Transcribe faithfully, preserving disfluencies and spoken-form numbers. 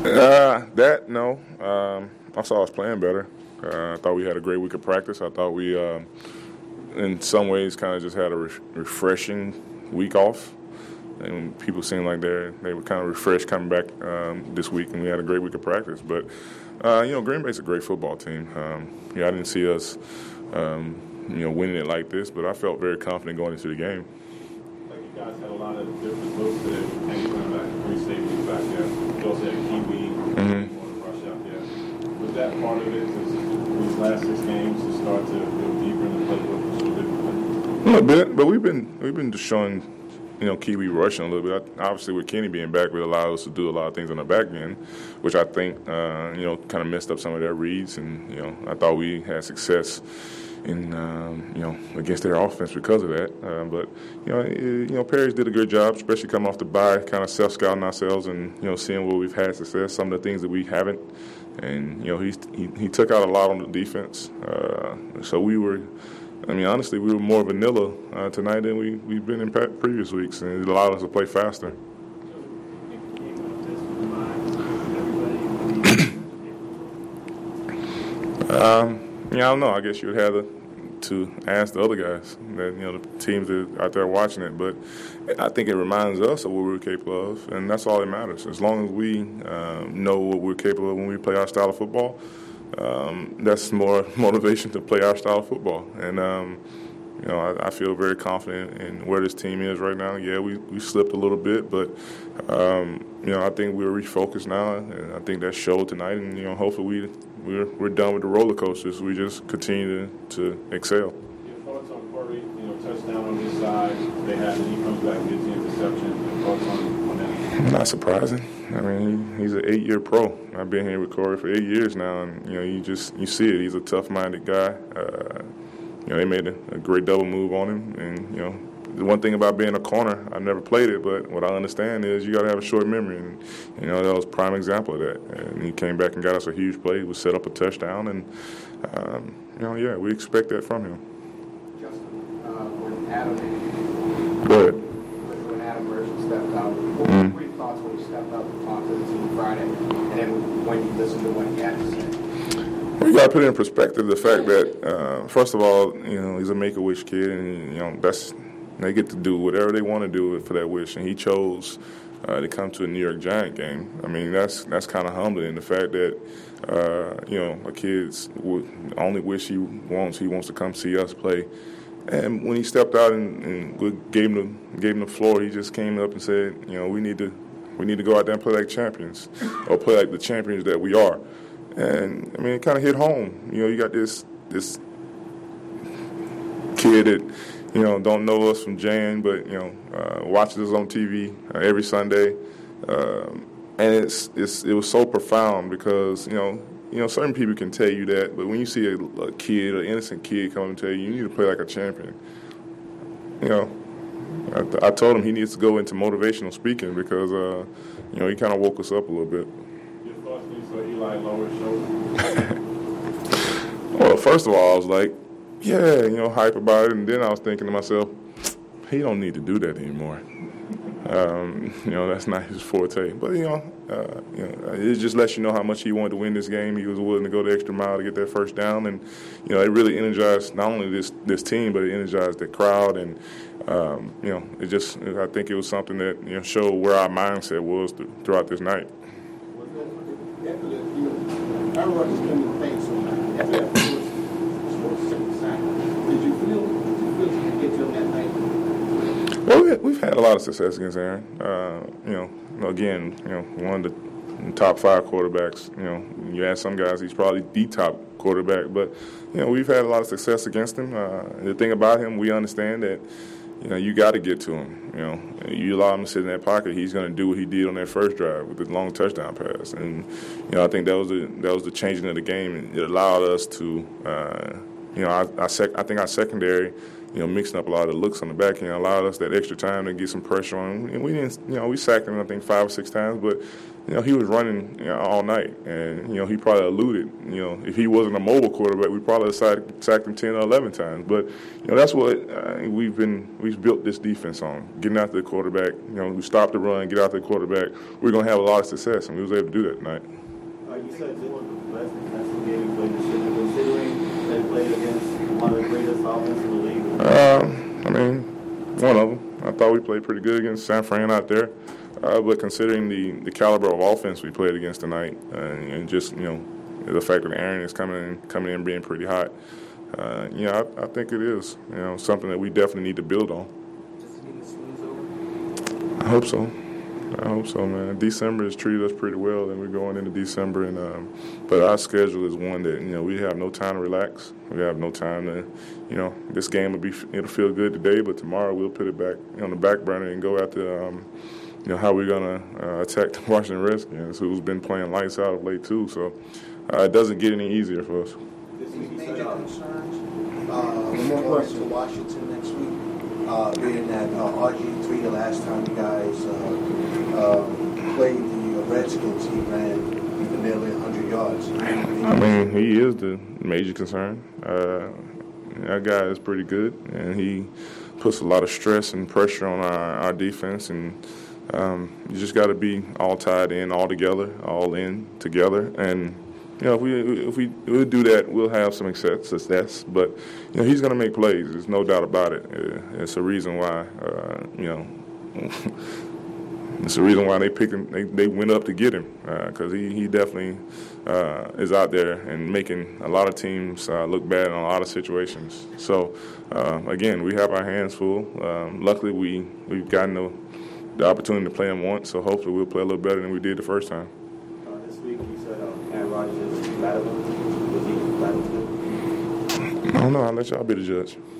Uh, that no. Um, I saw us playing better. Uh, I thought we had a great week of practice. I thought we, uh, in some ways, kind of just had a re- refreshing week off. And people seemed like they they were kind of refreshed coming back um, this week, and we had a great week of practice. But uh, you know, Green Bay's a great football team. Um, yeah, I didn't see us, um, you know, winning it like this, but I felt very confident going into the game. Like you guys had a lot of different looks today. Kenny coming back, three safeties back there. You also had Kiwi Mm-hmm. on the rush out there. Was that part of it? These last six games to start to go deeper in the playbook, so differently? A little bit, but we've been we've been just showing, you know, Kiwi rushing a little bit. Obviously, with Kenny being back, it allowed us to do a lot of things on the back end, which I think, uh, you know, kind of messed up some of their reads. And, you know, I thought we had success in, um, you know, against their offense because of that. Uh, but, you know, it, you know, Perry's did a good job, especially coming off the bye, kind of self-scouting ourselves and, you know, seeing where we've had success, some of the things that we haven't. And, you know, he's, he he took out a lot on the defense. Uh, so we were – I mean, honestly, we were more vanilla uh, tonight than we, we've been in previous weeks, and it allowed us to play faster. um, yeah, I don't know. I guess you would have to, to ask the other guys, that, you know, the teams that are out there watching it. But I think it reminds us of what we're capable of, and that's all that matters. As long as we um, know what we're capable of when we play our style of football, Um, that's more motivation to play our style of football. And, um, you know, I, I feel very confident in where this team is right now. Yeah, we, we slipped a little bit, but, um, you know, I think we're refocused now, and I think that showed tonight. And, you know, hopefully we, we're, we're done with the roller coasters. We just continue to, to excel. Your thoughts on Corey, you know, touchdown on his side, they had, and he comes back and gets the interception. Your thoughts on, on that? Not surprising. I mean, he, he's an eight-year pro. I've been here with Corey for eight years now, and you know, you just you see it. He's a tough-minded guy. Uh, you know, they made a, a great double move on him, and you know, the one thing about being a corner, I've never played it, but what I understand is you got to have a short memory, and you know, that was a prime example of that. And he came back and got us a huge play. We set up a touchdown, and um, you know, yeah, we expect that from him. Justin, uh, when Adam, Go ahead. when Adam Mercer stepped out, what Mm-hmm. were your thoughts when he stepped out to talk to the team Friday, and then when you listened to what he had to say? We got to put it in perspective the fact that, uh, first of all, you know, he's a Make-A-Wish kid, and you know that's they get to do whatever they want to do for that wish, and he chose uh, to come to a New York Giant game. I mean, that's that's kind of humbling. The fact that uh, you know a kid's only wish he wants, he wants to come see us play. And when he stepped out and, and we gave him the gave him the floor, he just came up and said, you know, we need to we need to go out there and play like champions, or play like the champions that we are. And I mean, it kind of hit home. You know, you got this this kid that you know don't know us from Jan, but you know uh, watches us on T V uh, every Sunday, um, and it's it's it was so profound because you know. You know, certain people can tell you that, but when you see a, a kid, an innocent kid come and tell you, you need to play like a champion, you know, I, th- I told him he needs to go into motivational speaking because, uh, you know, he kind of woke us up a little bit. Your thoughts when you saw Eli lower his shoulder? Well, first of all, I was like, yeah, you know, hype about it, and then I was thinking to myself, he don't need to do that anymore. Um, you know, that's not his forte. But, you know, uh, you know, it just lets you know how much he wanted to win this game. He was willing to go the extra mile to get that first down. And, you know, it really energized not only this, this team, but it energized the crowd. And, um, you know, it just, I think it was something that, you know, showed where our mindset was th- throughout this night. Aaron Rodgers came to the paint so much. After that first six sack, did you feel, did you feel he could get you on that night? Well, we- we've had a lot of success against Aaron. Uh, you know, again, you know, one of the top five quarterbacks. You know, you ask some guys, he's probably the top quarterback. But, you know, we've had a lot of success against him. Uh, the thing about him, we understand that, you know, you got to get to him. You know, you allow him to sit in that pocket, he's going to do what he did on that first drive with the long touchdown pass. And, you know, I think that was the that was the changing of the game. And it allowed us to, uh, you know, I, I, sec- I think our secondary you know, mixing up a lot of the looks on the back end, allowed us that extra time to get some pressure on him. And we didn't, you know, we sacked him I think five or six times, but you know, he was running, you know, all night, and you know, he probably eluded. You know, if he wasn't a mobile quarterback, we probably sacked, sacked him ten or eleven times. But you know, that's what uh, we've been we've built this defense on: getting after the quarterback. You know, we stopped the run, get after the quarterback. We're gonna have a lot of success, and we was able to do that tonight. Uh, you said this was the best defensive game you played this season, considering they played against one of the greatest offenses in the league. Uh, I mean, one of them. I thought we played pretty good against San Fran out there. Uh, but considering the, the caliber of offense we played against tonight, uh, and just, you know, the fact that Aaron is coming in, coming in being pretty hot, uh, you know, I, I think it is, you know, something that we definitely need to build on. Does it mean the season's over? I hope so. I hope so, man. December has treated us pretty well, and we're going into December, and um, but our schedule is one that, you know, we have no time to relax. We have no time to, you know, this game will be, it'll feel good today, but tomorrow we'll put it back on the back burner and go after, um, you know, how we're going to uh, attack the Washington Redskins, who's been playing lights out of late, too. So uh, it doesn't get any easier for us. Any major concerns uh, going to Washington next week, uh, being that uh, R G three, the last time you guys uh, uh, played the Redskins, he ran for nearly one hundred yards. I mean, he is the major concern. Uh, that guy is pretty good, and he puts a lot of stress and pressure on our, our defense, and Um, you just got to be all tied in, all together, all in together, and you know if we if we we'll do that, we'll have some success. success. But you know he's going to make plays. There's no doubt about it. It's a reason why uh, you know it's the reason why they picked him. They, they went up to get him because uh, he he definitely uh, is out there and making a lot of teams uh, look bad in a lot of situations. So uh, again, we have our hands full. Um, luckily, we we've gotten the the opportunity to play him once, so hopefully we'll play a little better than we did the first time. Uh, this week you said uh, Aaron Rodgers is battling. Was he battling? I don't know. I'll let y'all be the judge.